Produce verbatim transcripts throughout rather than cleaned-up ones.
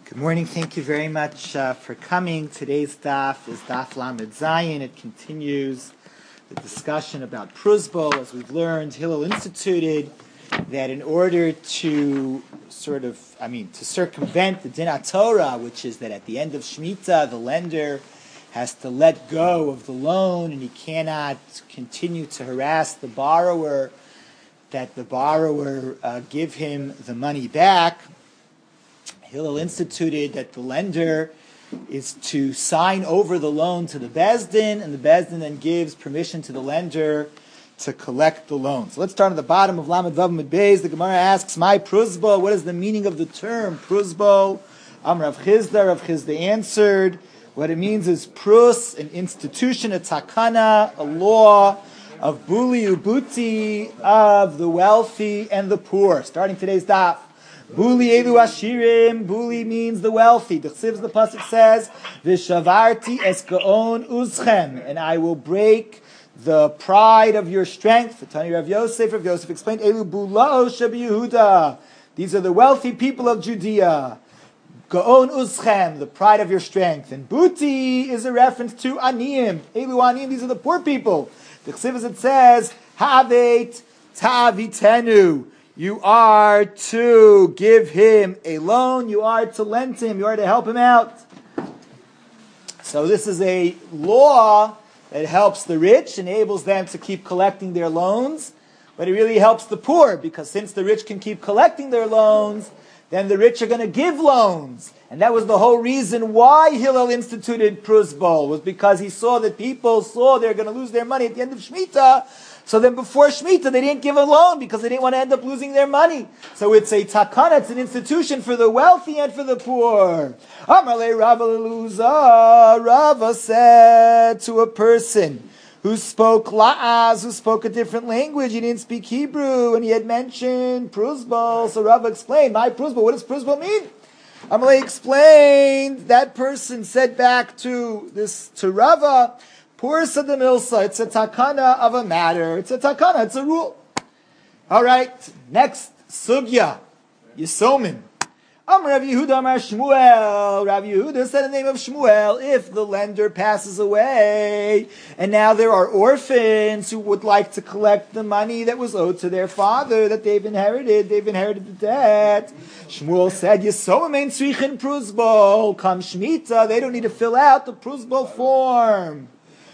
Good morning. Thank you very much uh, for coming. Today's daf is daf Lamed Zayin. It continues the discussion about Pruzbul. As we've learned, Hillel instituted that in order to sort of, I mean, to circumvent the Din HaTorah, which is that at the end of Shemitah, the lender has to let go of the loan and he cannot continue to harass the borrower, that the borrower uh, give him the money back. Hillel instituted that the lender is to sign over the loan to the Beis Din, and the Beis Din then gives permission to the lender to collect the loan. So let's start at the bottom of Lamed Vav Amud Beis. The Gemara asks, "My Pruzbul, what is the meaning of the term Pruzbul?" Am Rav Chizda, Rav Chizda answered, what it means is Prus, an institution, a takana, a law of Buli Ubuti, of the wealthy and the poor. Starting today's daf. Buli elu ashirim. Buli means the wealthy. The Chsivs, the pasuk says, "V'shavarti es gaon uzchem," and I will break the pride of your strength. Tani Rav Yosef. Rav Yosef explained, "Elu bulao shebi Yehuda." These are the wealthy people of Judea. Gaon uzchem, the pride of your strength. And buti is a reference to aniyim. Elu aniyim. These are the poor people. The Chsivs, it says, "Havet ta'avitenu." You are to give him a loan. You are to lend to him. You are to help him out. So this is a law that helps the rich, enables them to keep collecting their loans. But it really helps the poor, because since the rich can keep collecting their loans, then the rich are going to give loans. And that was the whole reason why Hillel instituted Pruzbul, was because he saw that people saw they're going to lose their money at the end of Shemitah. So then before Shemitah, they didn't give a loan because they didn't want to end up losing their money. So it's a takana, it's an institution for the wealthy and for the poor. Amarle Rava Leluza, Rava said to a person who spoke la'az, who spoke a different language, he didn't speak Hebrew, and he had mentioned Pruzbul. So Rava explained, my Pruzbul, what does Pruzbul mean? Amalei explained, that person said back to this, to Rava, Pursa de Milsa, it's a takana of a matter. It's a takana, it's a rule. All right, next, Sugya, Yisomin. Am Rav Yehuda Amar Shmuel. Rav Yehuda said in the name of Shmuel, if the lender passes away, and now there are orphans who would like to collect the money that was owed to their father, that they've inherited, they've inherited the debt. Shmuel said, Yisomim ein tzrichin Pruzbul. Come Shemitah, they don't need to fill out the Pruzbul form.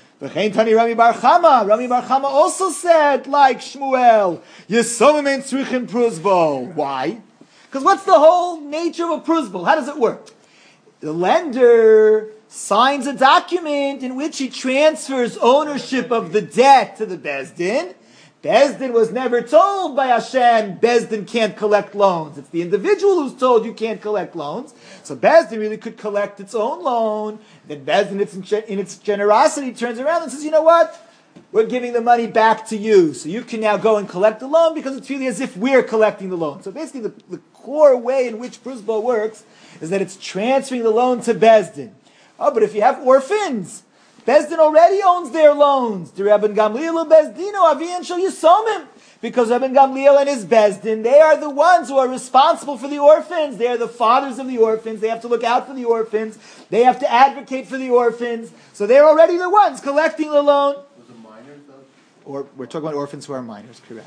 Tani Rami Bar Chama. Rami Bar Chama also said, like Shmuel, Yisomim ein tzrichin Pruzbul. Why? Because what's the whole nature of a Pruzbul? How does it work? The lender signs a document in which he transfers ownership of the debt to the Beis Din. Beis Din was never told by Hashem, Beis Din can't collect loans. It's the individual who's told you can't collect loans. So Beis Din really could collect its own loan. Then Beis Din, in its generosity, turns around and says, you know what? We're giving the money back to you. So you can now go and collect the loan because it's really as if we're collecting the loan. So basically the, the core way in which Pruzbul works is that it's transferring the loan to Beis Din. Oh, but if you have orphans, Beis Din already owns their loans. The Rabban Gamliel Beis Dino Avian Shel Yisomim. Because Rabban Gamliel and his Beis Din, they are the ones who are responsible for the orphans. They are the fathers of the orphans. They have to look out for the orphans. They have to advocate for the orphans. So they're already the ones collecting the loan. Was it minors though? Or we're talking about orphans who are minors, correct.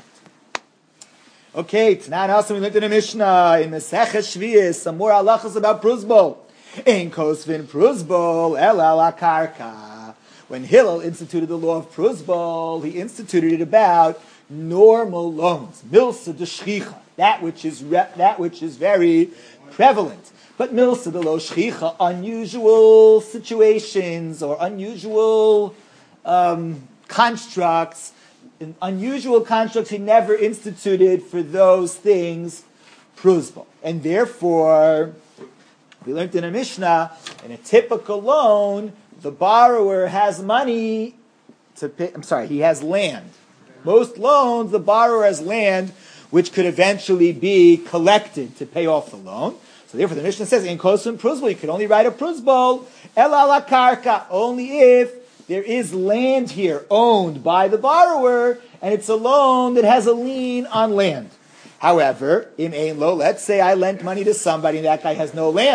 Okay, tonight also we looked at a Mishnah in Maseches Shvius, some more halachas about Pruzbul. In Kosvin Pruzbul, El ala karka. When Hillel instituted the law of Pruzbul, he instituted it about normal loans, milsa de shchicha, that which is re- that which is very prevalent. But milsa de lo shchicha, unusual situations or unusual um, constructs, in unusual constructs, he never instituted for those things Pruzbul. And therefore, we learned in a Mishnah, in a typical loan, the borrower has money to pay, I'm sorry, he has land. Most loans, the borrower has land which could eventually be collected to pay off the loan. So therefore the Mishnah says, in Kosum Pruzbul, you can only write a Pruzbul, El ala karka, only if there is land here owned by the borrower, and it's a loan that has a lien on land. However, im ein lo, let's say I lent money to somebody and that guy has no land.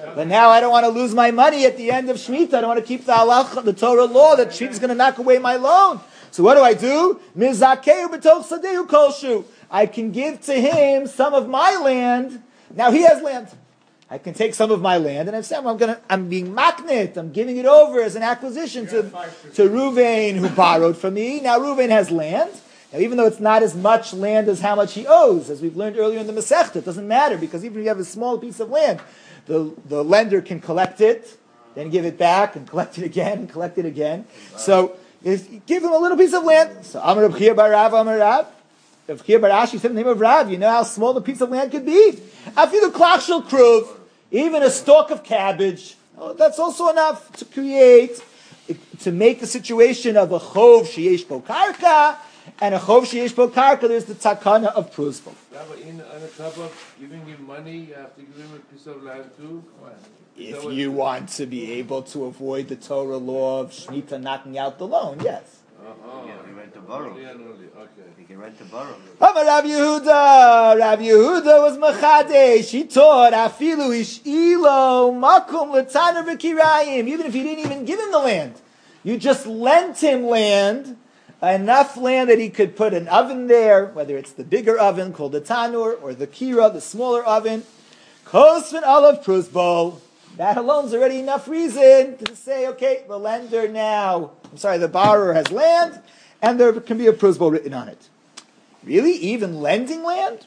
But now I don't want to lose my money at the end of Shemitah. I don't want to keep the halach, the Torah law that Shemitah is going to knock away my loan. So what do I do? Mizakeu b'toch sadeu kolshu. I can give to him some of my land. Now he has land. I can take some of my land, and I'm saying I'm going to. I'm being maknit. I'm giving it over as an acquisition to to Ruvain, who borrowed from me. Now Ruvain has land. Now, even though it's not as much land as how much he owes, as we've learned earlier in the Masechta, it doesn't matter, because even if you have a small piece of land, the, the lender can collect it, then give it back, and collect it again, and collect it again. So, if, give him a little piece of land. So, Amar Reb Chia bar Rav, Amar Rav. Reb Chia bar Ashi said in the name of Rav, you know how small the piece of land could be? Afilu klach shel kruv, even a stalk of cabbage, oh, that's also enough to create, to make a situation of a chov sheyesh bo karka, and a chov sheyesh bo karka, there's the takana of pruzbul. Yeah, but in, on the top of giving him money, you have to give him a piece of land too? If you want to be able to avoid the Torah law of Shemitah knocking out the loan, yes. Uh-huh. Yeah, he rent to borrow. Okay. He can rent to borrow. Amar Rav Yehuda, Rav Yehuda was machadesh. He taught afilu ishilo makum l'taner v'kirayim. Even if you didn't even give him the land, you just lent him land, enough land that he could put an oven there, whether it's the bigger oven called the tanur or the kira, the smaller oven. Kosvin olav pruzbol. That alone is already enough reason to say, okay, the lender now, I'm sorry, the borrower has land, and there can be a pruzbol written on it. Really? Even lending land?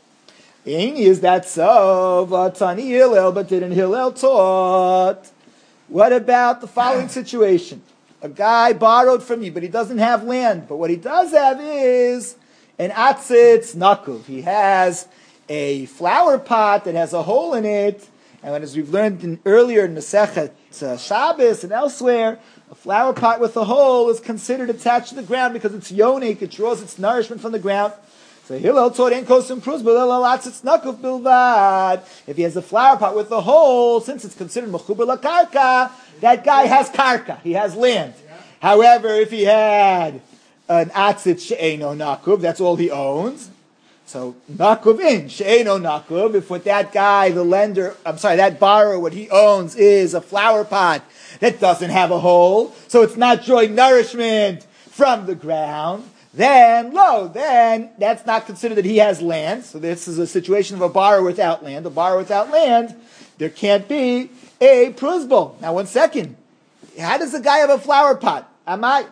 Is that so? Vatani Hillel, but didn't Hillel taught? What about the following situation? A guy borrowed from you, but he doesn't have land. But what he does have is an atzitz nakuv. He has a flower pot that has a hole in it. And as we've learned in, earlier in Masechet uh, Shabbos and elsewhere, a flower pot with a hole is considered attached to the ground because it's yonik, it draws its nourishment from the ground. So Hillel taught in kosim pruz b'lelatzitz nakuv bilvad. If he has a flower pot with a hole, since it's considered mechuber lakarka, that guy has karka, he has land. Yeah. However, if he had an atzitz she'eno nakuv, that's all he owns. So nakuv in she'eno nakuv. If with that guy, the lender, I'm sorry, that borrower, what he owns is a flower pot that doesn't have a hole, so it's not drawing nourishment from the ground. Then, lo, then that's not considered that he has land. So this is a situation of a borrower without land. A borrower without land, there can't be a pruzbul. Now, one second. How does the guy have a flower pot? Am I?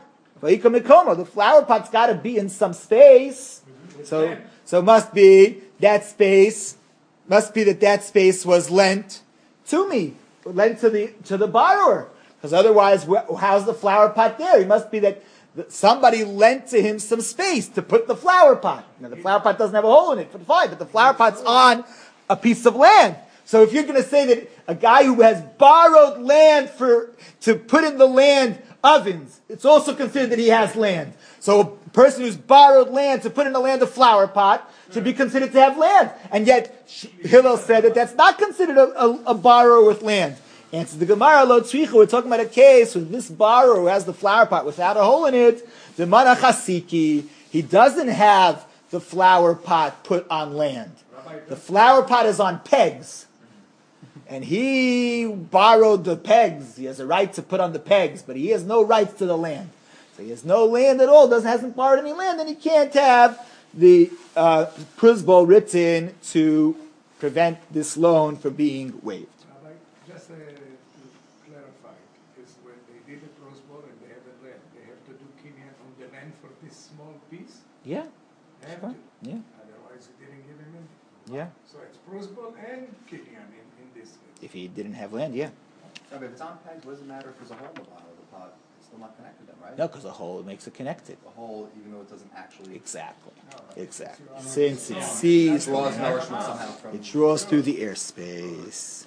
The flower pot's got to be in some space. So, so must be that space. Must be that that space was lent to me, lent to the to the borrower. Because otherwise, how's the flower pot there? It must be that somebody lent to him some space to put the flower pot. Now, the flower pot doesn't have a hole in it, but fine, but the flower pot's on a piece of land. So if you're going to say that a guy who has borrowed land for to put in the land ovens, it's also considered that he has land. So a person who's borrowed land to put in the land a flower pot should be considered to have land. And yet, Hillel said that that's not considered a, a, a borrower with land. Answers the Gemara, lo tzricha, we're talking about a case with this borrower who has the flower pot without a hole in it, the mana chasiki, he doesn't have the flower pot put on land. The flower pot is on pegs. And he borrowed the pegs. He has a right to put on the pegs, but he has no rights to the land. So he has no land at all, doesn't hasn't borrowed any land, and he can't have the uh, pruzbul written to prevent this loan from being waived. Just uh, to clarify, is when they did the pruzbul and they have the land, they have to do kinyan on the land for this small piece? Yeah. They have Sure. to. Yeah. Otherwise, they didn't give him in. Yeah. So it's pruzbul and kinyan in, in this case. If he didn't have land, yeah. I mean, if it's on pegs, what does it matter if there's a hole in the bottom of the pot? It's still not connected then, right? No, because a hole makes it connected. A hole, even though it doesn't actually... Exactly. No, Exactly. it's- Since it No. sees, draws nourishment somehow from... it draws through the airspace.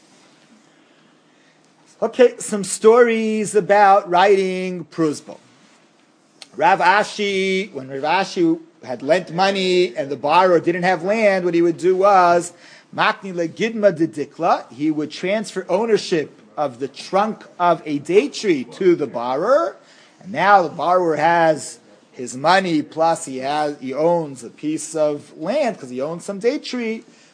Okay, some stories about writing pruzbul. Rav Ashi, when Rav Ashi had lent money and the borrower didn't have land, what he would do was, Makni legidma de dikla, he would transfer ownership of the trunk of a date tree to the borrower, and now the borrower has his money plus he has he owns a piece of land because he owns some date tree.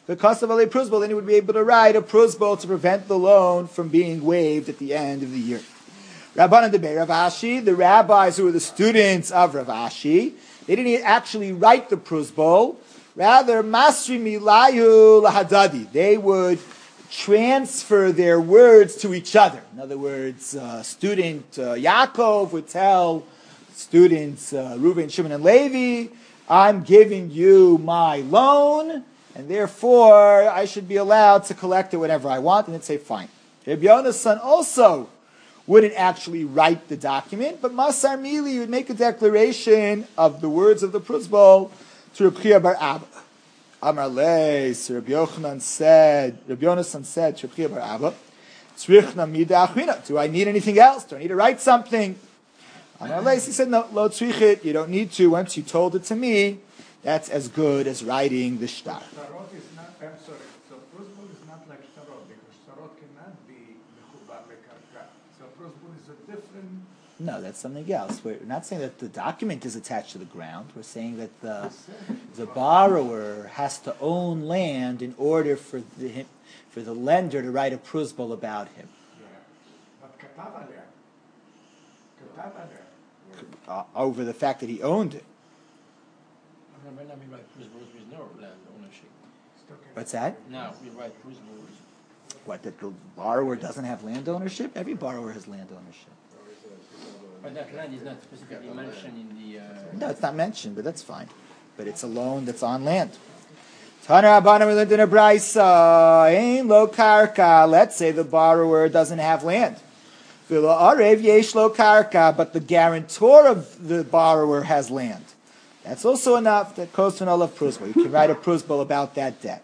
because of a prusbol, then he would be able to write a prusbol to prevent the loan from being waived at the end of the year. Rabbanan Debei Rav Ashi, the rabbis who were the students of Rav Ashi, they didn't actually write the prusbol. Rather, Masri Milayu Lahadadi. They would transfer their words to each other. In other words, uh, student uh, Yaakov would tell students uh, Reuven, Shimon, and Levi, I'm giving you my loan, and therefore I should be allowed to collect it whenever I want, and they'd say, fine. Rabbi Yona's son also wouldn't actually write the document, but Masar Mili would make a declaration of the words of the prusbol to Rabbi Chia bar Abba. Amar Leis, Rabbi Yochanan said, Rabbi Yonasan said to Rabbi Chia bar Abba, Tzrichna mida achrina. Do I need anything else? Do I need to write something? Amar Leis, he said, no, lo tzrichit, you don't need to. Once you told it to me, that's as good as writing the shtar. Shtarot is not, I'm sorry, so prusbol is not like shtarot, because shtarot cannot be mechubar lekarka. So prusbol is a different... No, that's something else. We're not saying that the document is attached to the ground. We're saying that the the borrower has to own land in order for the for the lender to write a prusbol about him. Yeah. But katav aleh. Katav aleh. Uh, over the fact that he owned it. Right now we write prusbos with no land ownership. What's that? Now we write prusbos. What, that the borrower doesn't have land ownership? Every borrower has land ownership. But that land is not specifically mentioned in the... Uh, No, it's not mentioned, but that's fine. But it's a loan that's on land. Taner Abana, we learned in a brisa, ein lo karka. Let's say the borrower doesn't have land. V'lo arev yesh lo karka, but the guarantor of the borrower has land. That's also enough. That goes to an olav prusbol. You can write a prusbol about that debt.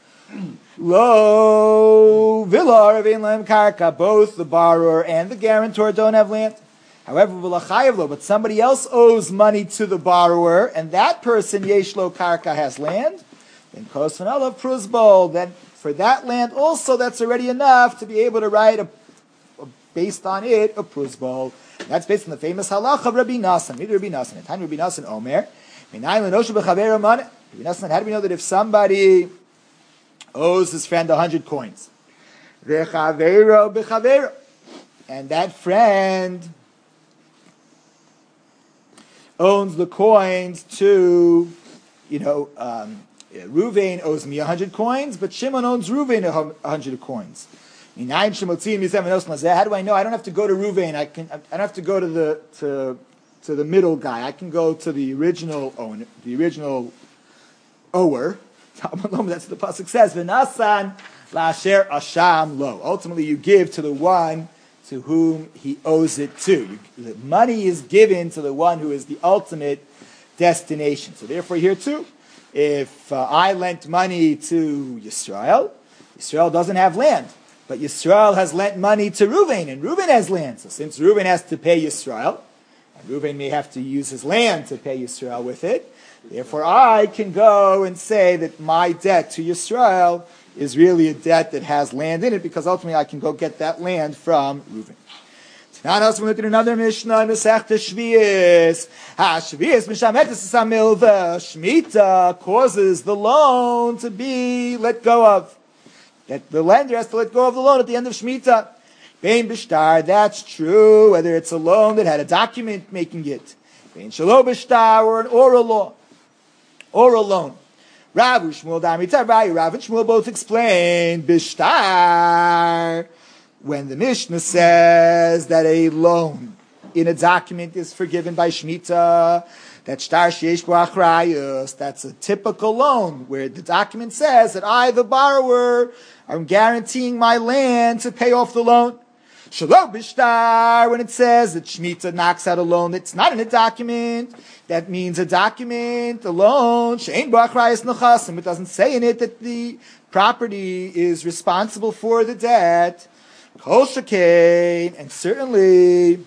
Lo v'lo arev ein lo karka. Both the borrower and the guarantor don't have land. However, but somebody else owes money to the borrower, and that person, Yeshlo Karka, has land, then Kosan Olav Prusbol, then for that land also, that's already enough to be able to write, a, a, based on it, a Prusbol. That's based on the famous halach of Rabbi Nassan. Maybe Rabbi Nassan. Time Rabbi Nassan Omer. Rabbi Nassan, how do we know that if somebody owes his friend a hundred coins, and that friend owns the coins to, you know, um, Ruvain owes me a hundred coins, but Shimon owns Ruvain a hundred coins. How do I know? I don't have to go to Ruvain. I can. I don't have to go to the to to the middle guy. I can go to the original owner, the original ower. That's what the pasuk says. V'nasan la'asher asham lo. Ultimately, you give to the one to whom he owes it to. The money is given to the one who is the ultimate destination. So therefore here too, if uh, I lent money to Yisrael, Yisrael doesn't have land, but Yisrael has lent money to Reuven, and Reuven has land. So since Reuven has to pay Yisrael, and Reuven may have to use his land to pay Yisrael with it, therefore I can go and say that my debt to Yisrael is really a debt that has land in it, because ultimately I can go get that land from Reuven. Now also we look at another Mishnah in Masechta Shvius. Ha Shvius mishametes samilva. Shmita causes the loan to be let go of. That the lender has to let go of the loan at the end of Shmita. Bein b'shtar, that's true, whether it's a loan that had a document making it. Bein shelo b'shtar, or an oral law. Oral loan. Rav Shmuel Damitar Rav and Shmuel both explained bishtar when the Mishnah says that a loan in a document is forgiven by Shemitah. That shtar sheyesh bo achrayus. That's a typical loan where the document says that I, the borrower, am guaranteeing my land to pay off the loan. Shalom bishtar, when it says that Shemitah knocks out a loan that's not in a document, that means a document, a loan, she'ein bo achrayus nechasim. It doesn't say in it that the property is responsible for the debt. Kol shekain, and certainly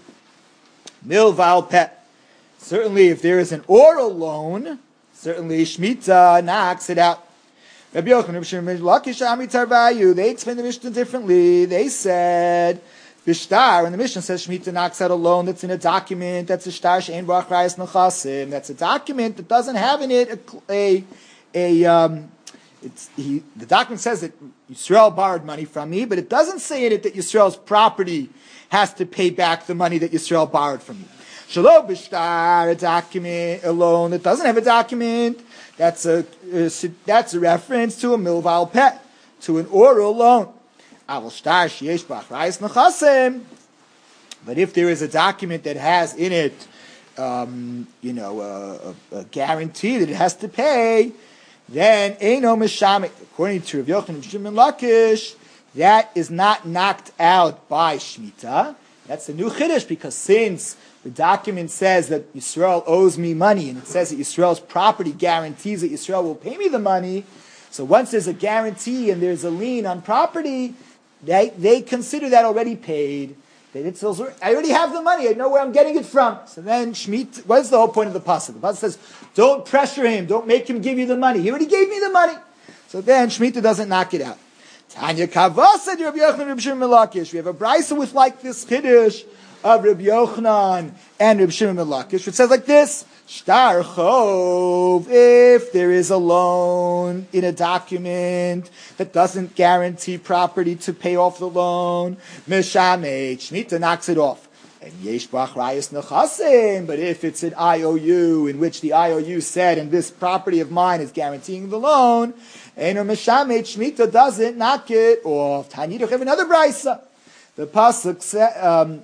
milval pet. Certainly, if there is an oral loan, certainly Shemitah knocks it out. Rabbi Yochanan, Rabbi Shimon, Lakish Amitar Vayu, they explained the Mishnah differently. They said, Bishtar, when the Mishnah says Shemitah knocks out a loan that's in a document, that's a shtar she'ein bo achrayus nechasim. That's a document that doesn't have in it a, a, a um, it's he. The document says that Yisrael borrowed money from me, but it doesn't say in it that Yisrael's property has to pay back the money that Yisrael borrowed from me. Shalom b'shtar, a document alone that doesn't have a document. That's a, a that's a reference to a milval pet, to an oral loan. Aval shtar sheyesh b'achrayis nechasim. But if there is a document that has in it, um, you know, a, a, a guarantee that it has to pay, then eino mishamit. According to Rav Yochanan and Shimon Lakish, that is not knocked out by Shemitah. That's a new chiddush, because since the document says that Yisrael owes me money, and it says that Yisrael's property guarantees that Yisrael will pay me the money, so once there's a guarantee and there's a lien on property, they, they consider that already paid. That it's also, I already have the money, I know where I'm getting it from. So then Shemitah, what is the whole point of the pasuk? The pasuk says, don't pressure him, don't make him give you the money. He already gave me the money. So then Shemitah doesn't knock it out. Tanya Kavasa, Rabbi Yochanan, Rabbi Shimon Lakish. We have a brisa with like this chiddush of Rabbi Yochanan and Rabbi Shimon Lakish, which says like this: Shtar chov, if there is a loan in a document that doesn't guarantee property to pay off the loan, Mishameh, Shemitah knocks it off. And yesh b'achrayis nechasim, but if it's an I O U in which the I O U said, and this property of mine is guaranteeing the loan, Eino Mishameh, Shemitah doesn't knock it off. Tanya, have another brisa. The pasuk said, um,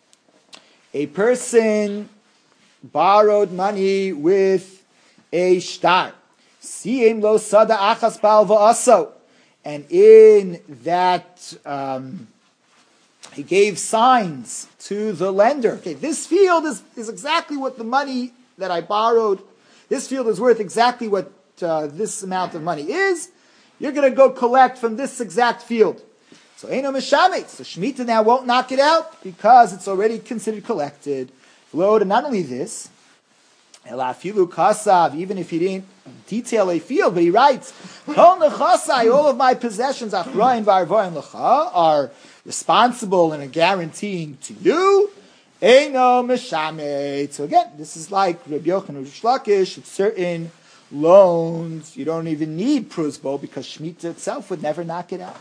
a person borrowed money with a shtar. Siyem lo sada achas bal va'aso. And in that, um, he gave signs to the lender. Okay, this field is, is exactly what the money that I borrowed, this field is worth exactly what uh, this amount of money is. You're going to go collect from this exact field. So, Eino Mishameh. So, Shemitah now won't knock it out because it's already considered collected. Flowed, and not only this, Elafilu Kasav, even if he didn't detail a field, but he writes, Kol Nechasai, all of my possessions, Achroin Varvoin Lecha, are responsible and are guaranteeing to you. Eino Mishameh. So again, this is like Rabbi Yochanan and Rish Lakish. It's certain loans, you don't even need prusbo because Shemitah itself would never knock it out.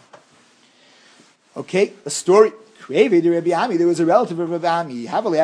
Okay, a story. There was a relative of Rabbi Ami.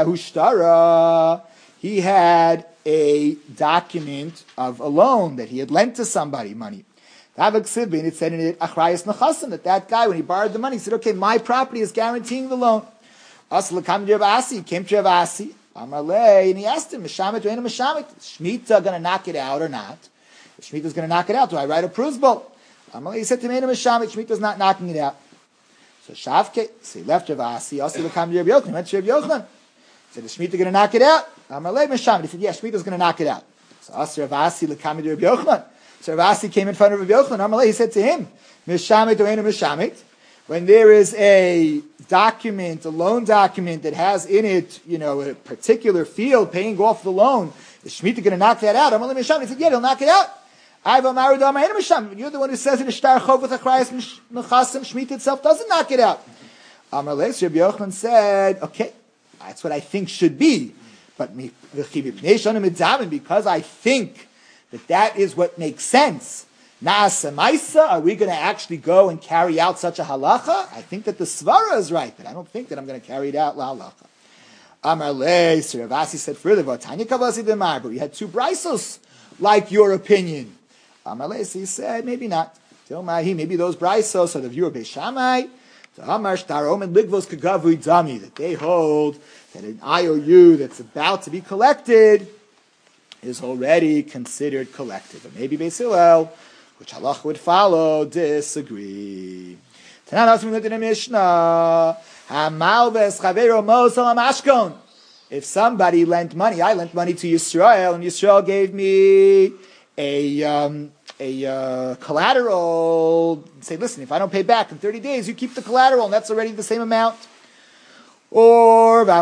He had a document of a loan that he had lent to somebody money. It said in it, that that guy, when he borrowed the money, he said, okay, my property is guaranteeing the loan. He came to Rav Asi, and he asked him, is Shemitah going to knock it out or not? If Shemitah is going to knock it out, do I write a prusbo? He said to him, Shemitah is not knocking it out. So Shavke, so he left Rav Asi, also to come to Rabbi Yochanan, he went to Rabbi Yochanan. He said, is Shemitah going to knock it out? He said, yes, Shemitah is going to knock it out. So also Rav Asi to come to Rabbi Yochanan. So Rav Asi came in front of Rabbi Yochanan. He said to him, Mishamit or Eino Mishamit, when there is a document, a loan document that has in it, you know, a particular field paying off the loan, is Shemitah going to knock that out? He said, yeah, he'll knock it out. You're the one who says in a shtar chov with achrayis nechasim, Shemitah itself doesn't knock it out. Amar Leis, Rabbi Yochanan said, okay, that's what I think should be. But because I think that that is what makes sense, Naasamaisa, are we going to actually go and carry out such a halacha? I think that the svara is right, but I don't think that I'm going to carry it out la halacha. Amar Leis, Rav Asi said further, but we had two brisos like your opinion. Amar Leis, he said, maybe not. Maybe those brisos are the view of Beis Shammai. That they hold that an I O U that's about to be collected is already considered collected. But maybe Beis Hillel, which halacha would follow, disagree. If somebody lent money, I lent money to Yisrael, and Yisrael gave me a um, a uh, collateral. Say, listen, if I don't pay back in thirty days, you keep the collateral, and that's already the same amount. Or a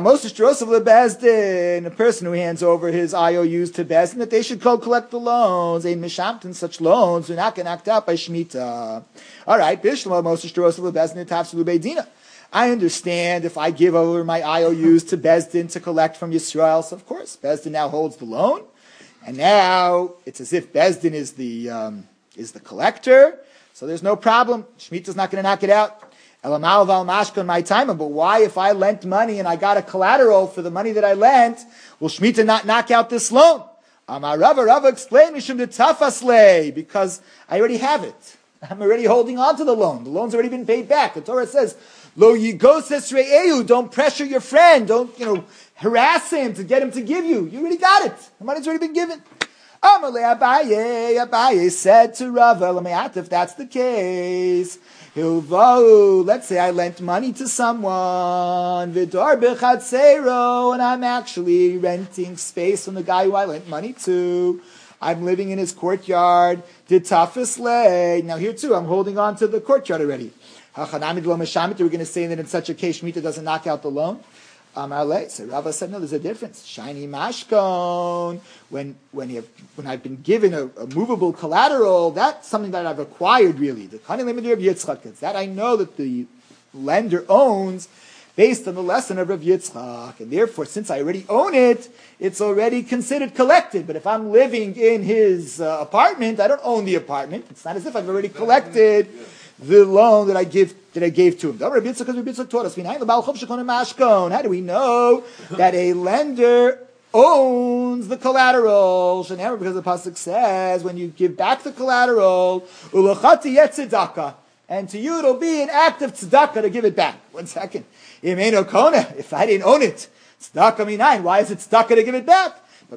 person who hands over his I O Us to Bezdin, that they should go collect the loans. Ein mishamtin, such loans do not get knocked out by Shemitah. All right, Bishlam Moses Jerusalem Bezdin Tafsilu Beidina. I understand if I give over my I O Us to Bezdin to collect from Yisrael, so of course Bezdin now holds the loan, and now it's as if Bezdin is the um, is the collector, so there's no problem. Shemitah's not going to knock it out. Elamal val mashkon my time, but why, if I lent money and I got a collateral for the money that I lent, will Shemitah not knock out this loan? Amar Rava, Rava explained, Mishum de tafasle, because I already have it. I'm already holding on to the loan. The loan's already been paid back. The Torah says, Lo yigoses re'eu, don't pressure your friend, don't, you know, harass him to get him to give you. You already got it. The money's already been given. Amalei Abaye, Abaye said to Rava, Lameat, if that's the case, Hilvo, let's say I lent money to someone, Vidor b'chatzero, and I'm actually renting space from the guy who I lent money to. I'm living in his courtyard. Did tafis lay. Now here too, I'm holding on to the courtyard already. Hachanamid lo meshamit, we're going to say that in such a case, Shemitah doesn't knock out the loan. Amarle, so Rava said, no, there's a difference. Shiny mashkon, when when you have, when I've been given a, a movable collateral, that's something that I've acquired really. The Kani Limit of Yitzchak, it's that I know that the lender owns based on the lesson of Rav Yitzchak, and therefore, since I already own it, it's already considered collected. But if I'm living in his uh, apartment, I don't own the apartment. It's not as if I've already collected the loan that I give that I gave to him. How do we know that a lender owns the collateral? Because the pasuk says, when you give back the collateral, and to you it'll be an act of tzedakah to give it back. One second. If I didn't own it, tzedakah minayin. Why is it tzedakah to give it back? But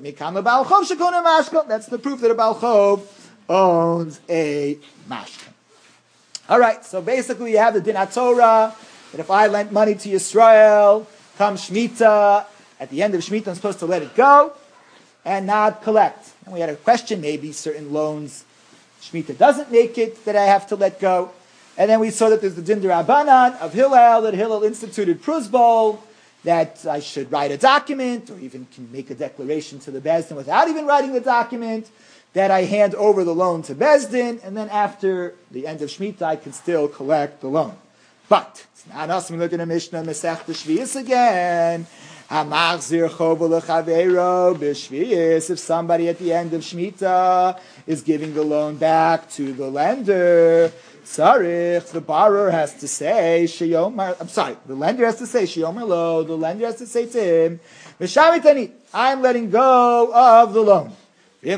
that's the proof that a Baal Chov owns a mashka. All right, so basically you have the din Torah that if I lent money to Yisrael, come Shemitah, at the end of Shemitah I'm supposed to let it go and not collect. And we had a question, maybe certain loans Shemitah doesn't make it that I have to let go. And then we saw that there's the din Rabbanan of Hillel, that Hillel instituted Pruzbol, that I should write a document or even can make a declaration to the Beis Din without even writing the document, that I hand over the loan to Beis Din, and then after the end of Shemitah, I can still collect the loan. But it's not us. We look at a Mishnah Masech B'Shvius again. Hamachzir chovo l'chaveiro b'Shvius. If somebody at the end of Shemitah is giving the loan back to the lender, Tzarich, the borrower has to say Sheyomar. I'm sorry, the lender has to say Sheyomar lo. The lender has to say to him, V'shamitani, I'm letting go of the loan. If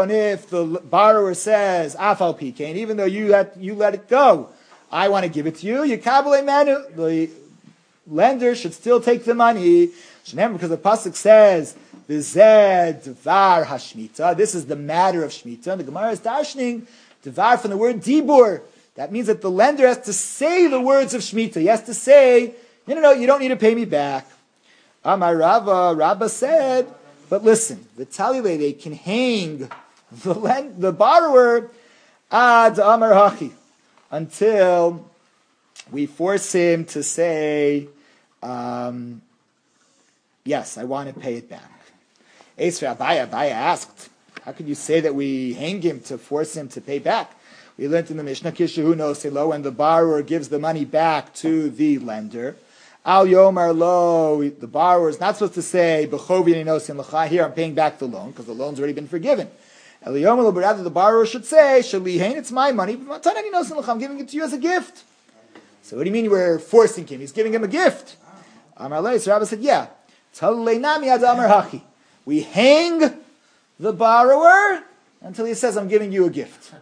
the borrower says, Afal Pikain, even though you let, you let it go, I want to give it to you, Yekabel Manu, the lender should still take the money. Because the Pasuk says, V'zeh Dvar Hashmita, this is the matter of Shmita. The Gemara is darshaning Dvar from the word Dibur. That means that the lender has to say the words of Shmita. He has to say, no, no, no, you don't need to pay me back. Amar Rava, Rava said, but listen, the talile, they can hang the lend, the borrower ad amar hachi until we force him to say, um, yes, I want to pay it back. Esra Abaya, Abaya asked, how could you say that we hang him to force him to pay back? We learned in the Mishnah, Kishahu no selo, when the borrower gives the money back to the lender, Al Yomar Lo, the borrower is not supposed to say, here I'm paying back the loan, because the loan's already been forgiven. El Yomar Lo, but rather the borrower should say, Shalihain, it's my money, but I'm giving it to you as a gift. So what do you mean we're forcing him? He's giving him a gift. Amar Lo, so Rabbi said, yeah. We hang the borrower until he says, I'm giving you a gift.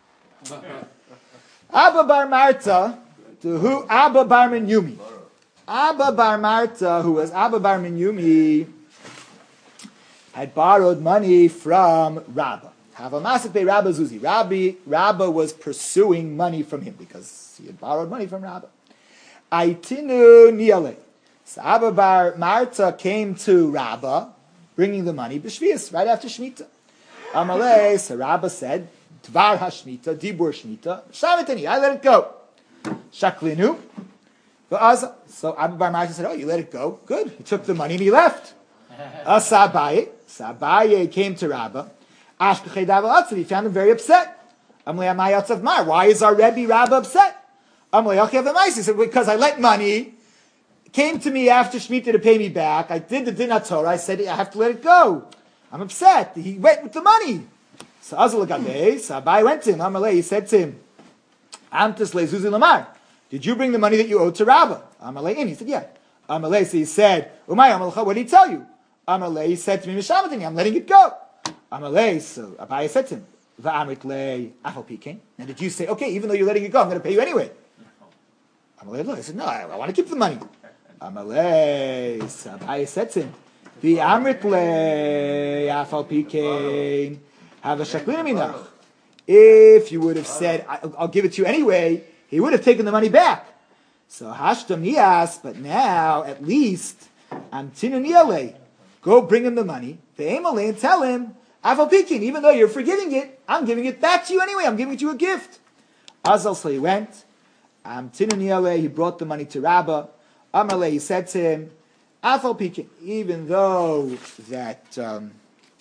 Abba Bar Marta, to who? Abba Bar Minyumi. Abba Bar Marta, who was Abba Bar Minyumi, had borrowed money from Rabba. Havamasik be Rabba Zuzi. Rabbi, Rabba was pursuing money from him because he had borrowed money from Rabba. Aitinu Niale. So Abba Bar Marta came to Rabba, bringing the money, b'shvius, right after Shemitah. Amalei, so Rabba said, Dvar HaShemitah, Dibur Shemitah, Shamitani, I let it go. Shaklinu. So Abba Bar Marta said, oh, you let it go? Good. He took the money and he left. Asabaye. Sabaye came to Rabba. Ashkechei Dav, he found him very upset. Amalei Amayatzav Mar. Why is our Rebbe Rabba upset? Amalei Achav Amais. He said, because I let money, came to me after Shemitah to pay me back. I did the Din HaTorah. I said, I have to let it go. I'm upset. He went with the money. So Azal Gabe, so Abai went to him, Amalei, he said to him, Amtis lezuzi lamar. Did you bring the money that you owed to Rabbah? Amalei in. He said, yeah. Amalei, so he said, Umay Amalcha, what did he tell you? Amalei, he said to me, Mishamatini, I'm letting it go. Amalei, so Abai said to him, Va'amrit le afal pikein. Now did you say, okay, even though you're letting it go, I'm going to pay you anyway? Amalei, look, I said, no, I, I want to keep the money. Amalei, so Abai said to him, Va'amrit le afal pikein. Have a shaklina minach. If you would have said, I'll, I'll give it to you anyway, he would have taken the money back. So hashtam niyas, but now at least amtinu niyale, go bring him the money. Ve'emale and tell him, afal pikin, even though you're forgiving it, I'm giving it back to you anyway. I'm giving it to you a gift. Azal, so he went. Amtinu niyale, he brought the money to Rabbah. Amale, he said to him, afal pikin, even though that. Um,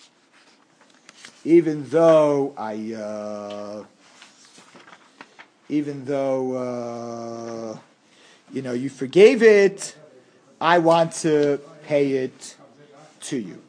Even though I, uh, even though, uh, you know, you forgave it, I want to pay it to you.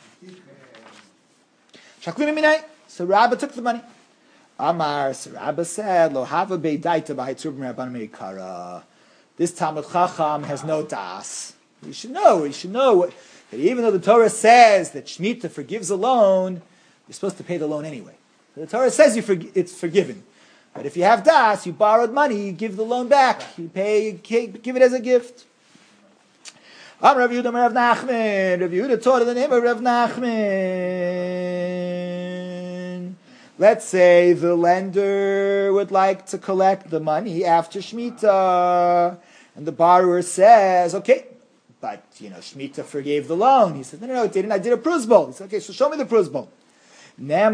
Shaklina minay. So Rabbah took the money. Amar, so Rabbah said, Lo hava beidaita b'haitzubim rabban meikara. This Talmud Chacham has no das. You should know, you should know what, that even though the Torah says that Shemitah forgives a loan, you're supposed to pay the loan anyway. So the Torah says you forg- it's forgiven. But if you have das, you borrowed money, you give the loan back. You pay, give it as a gift. Am Rav Yehuda Rav Nachman. Rav Yehuda taught in the name of Rav Nachman. Let's say the lender would like to collect the money after Shemitah. And the borrower says, okay, but, you know, Shemitah forgave the loan. He says, no, no, no, it didn't. I did a prusbol. He said, okay, so show me the prusbol. A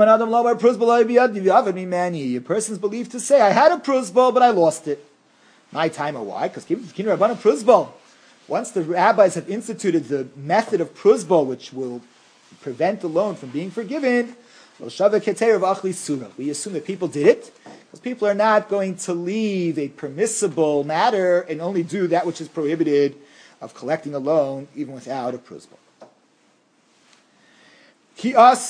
person's believed to say, I had a prusbol, but I lost it. My time, or why? Because once the rabbis have instituted the method of prusbol, which will prevent the loan from being forgiven, we assume that people did it, because people are not going to leave a permissible matter and only do that which is prohibited of collecting a loan, even without a prusbol. Ki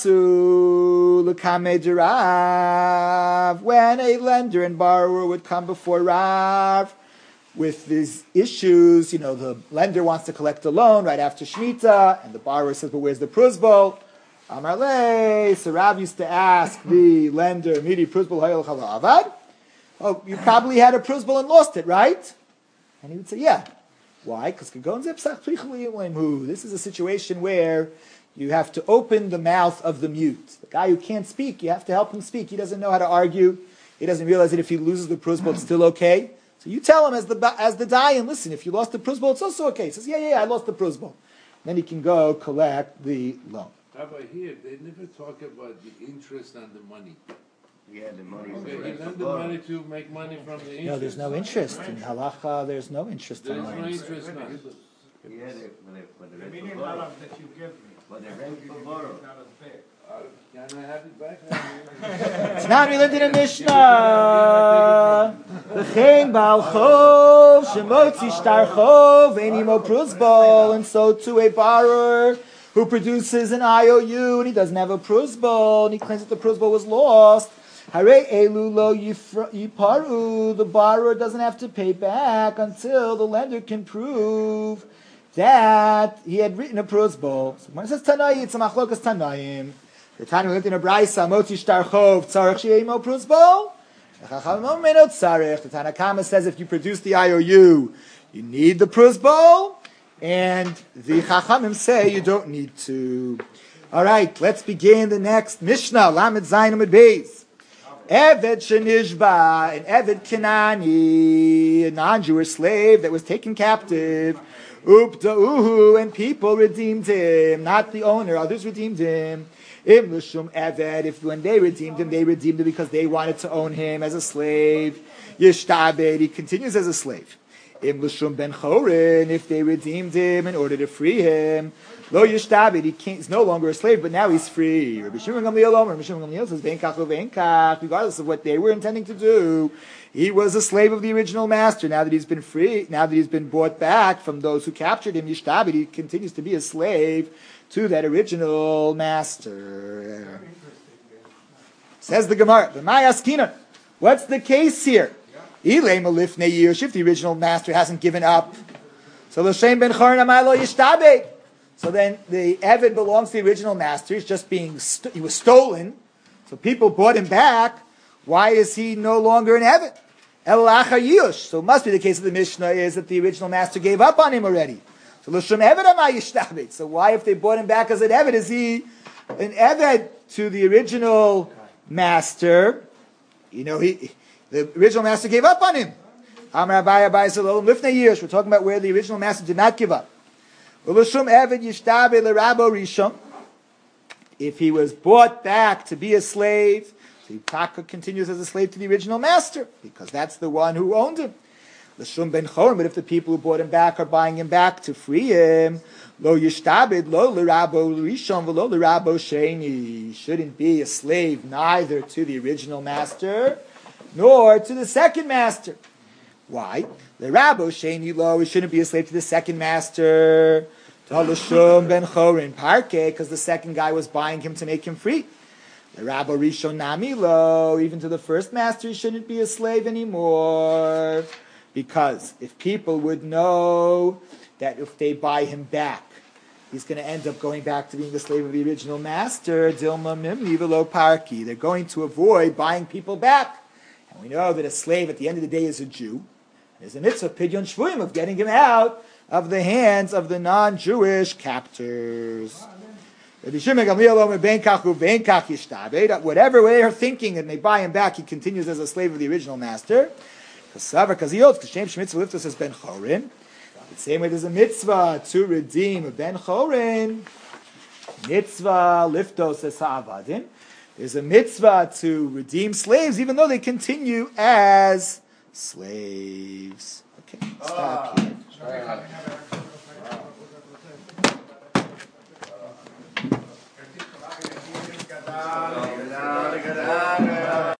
asu l'kamei de Rav. When a lender and borrower would come before Rav with these issues, you know, the lender wants to collect a loan right after Shemitah, and the borrower says, but where's the prusbol? Amar le, so Rav used to ask the lender, midi prusbol hayol chala avad? Oh, you probably had a prusbol and lost it, right? And he would say, yeah. Why? Because this is a situation where you have to open the mouth of the mute. The guy who can't speak, you have to help him speak. He doesn't know how to argue. He doesn't realize that if he loses the prusbol, it's still okay. So you tell him as the as the dayan, listen, if you lost the prusbol, it's also okay. He says, yeah, yeah, yeah, I lost the prusbol. Then he can go collect the loan. Rabbi, here, they never talk about the interest on the money. Yeah, the money. Okay, he lend the money to make money from the interest. No, there's no interest. In halacha, there's no interest There in is no loans. interest now. Yeah, they, when they, when they The rent million for borrow. dollars that you give me. When they rent for borrow. Dollars back. Uh, Can I have it back? It's not we learned in a Mishnah. V'chein ba'al chov shemotzi shtar chov eni mo prusbol, and so too a borrower who produces an I O U and he doesn't have a prusbol and he claims that the prusbol was lost. Hare elu lo yiparu. The borrower doesn't have to pay back until the lender can prove that he had written a prusbol. So when it says Tanai, it's a machlokas Tanaim. The time we lived in a braysa, motzi shtar chov tzarech she'emo prusbol. The Tanna Kama says if you produce the I O U, you need the prusbol, and the Chachamim say you don't need to. All right, let's begin the next Mishnah. Lamed Zayin Amud Beis. Eved shenishba, an Eved Kenani, a non-Jewish slave that was taken captive. Upda'uhu, and people redeemed him, not the owner, others redeemed him. Im l'shum eved, if when they redeemed him, they redeemed him because they wanted to own him as a slave. Yishtabed, he continues as a slave. Im l'shum ben chorin, if they redeemed him in order to free him. Lo yishtabed, he can't, he's no longer a slave, but now he's free. Rabbi Shimon Gamliel Omer, Rabbi Shimon Gamliel says, venkach venkach, regardless of what they were intending to do, he was a slave of the original master. Now that he's been free, now that he's been brought back from those who captured him, yishtabed, he continues to be a slave to that original master. Says the Gemara, "B'may askina." What's the case here? Ilay malifnei yish, if the original master hasn't given up. So l'shem ben chorin amar lo yishtabed. So then the Eved belongs to the original master. He's just being, st- he was stolen. So people bought him back. Why is he no longer an Eved? El achar yush. So it must be the case of the Mishnah is that the original master gave up on him already. So l'shem Eved amar yishtabed. So why, if they bought him back as an Eved, is he an Eved to the original master? You know, he the original master gave up on him. Amar Abaye Abaye said, lifnei yish. We're talking about where the original master did not give up. If he was bought back to be a slave, so he continues as a slave to the original master, because that's the one who owned him. But if the people who bought him back are buying him back to free him, lo yishtabed lo l'rabo rishon v'lo l'rabo sheni, shouldn't be a slave neither to the original master nor to the second master. Why? L'rabo sheni lo, he shouldn't be a slave to the second master. Talashum ben chorin parke, because the second guy was buying him to make him free. L'rabo rishon nami lo, even to the first master he shouldn't be a slave anymore. Because if people would know that if they buy him back, he's going to end up going back to being the slave of the original master, Dilma Mimni Velo Parki. They're going to avoid buying people back. And we know that a slave at the end of the day is a Jew. There's a mitzvah, Pidyon Shvuyim, of getting him out of the hands of the non-Jewish captors. Whatever way they're thinking and they buy him back, he continues as a slave of the original master. Because he holds, because Shem Shmitzvah Liftos as Ben Chorin. The same way there's a mitzvah to redeem a Ben Chorin. Mitzvah Liftos as Ha'avadim. There's a mitzvah to redeem slaves, even though they continue as slaves. Okay, stop here. Ah.